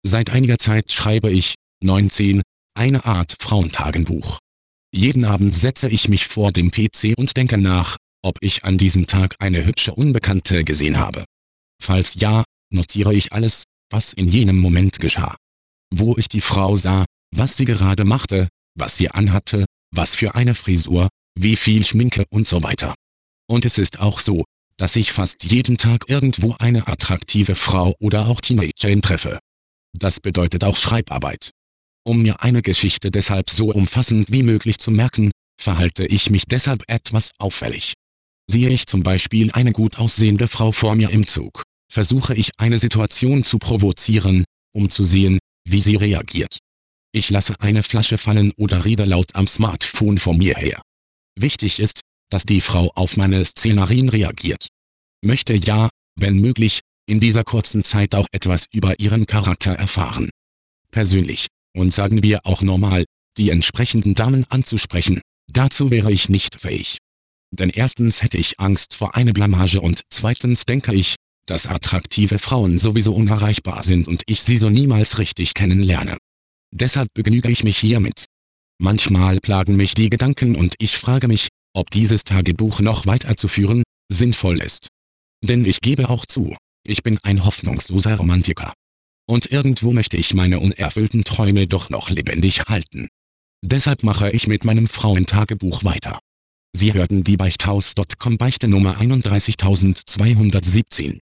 Seit einiger Zeit schreibe ich, 19, eine Art Frauentagebuch. Jeden Abend setze ich mich vor dem PC und denke nach, ob ich an diesem Tag eine hübsche Unbekannte gesehen habe. Falls ja, notiere ich alles, was in jenem Moment geschah. Wo ich die Frau sah, was sie gerade machte, was sie anhatte, was für eine Frisur, wie viel Schminke und so weiter. Und es ist auch so, dass ich fast jeden Tag irgendwo eine attraktive Frau oder auch Teenagerin treffe. Das bedeutet auch Schreibarbeit. Um mir eine Geschichte deshalb so umfassend wie möglich zu merken, verhalte ich mich deshalb etwas auffällig. Sehe ich zum Beispiel eine gut aussehende Frau vor mir im Zug, versuche ich eine Situation zu provozieren, um zu sehen, wie sie reagiert. Ich lasse eine Flasche fallen oder rede laut am Smartphone vor mir her. Wichtig ist, dass die Frau auf meine Szenerien reagiert. Möchte ja, wenn möglich, in dieser kurzen Zeit auch etwas über ihren Charakter erfahren. Persönlich, und sagen wir auch normal, die entsprechenden Damen anzusprechen, dazu wäre ich nicht fähig. Denn erstens hätte ich Angst vor einer Blamage und zweitens denke ich, dass attraktive Frauen sowieso unerreichbar sind und ich sie so niemals richtig kennenlerne. Deshalb begnüge ich mich hiermit. Manchmal plagen mich die Gedanken und ich frage mich, ob dieses Tagebuch noch weiterzuführen sinnvoll ist. Denn ich gebe auch zu, ich bin ein hoffnungsloser Romantiker. Und irgendwo möchte ich meine unerfüllten Träume doch noch lebendig halten. Deshalb mache ich mit meinem Frauentagebuch weiter. Sie hörten die Beichthaus.com Beichte Nummer 31217.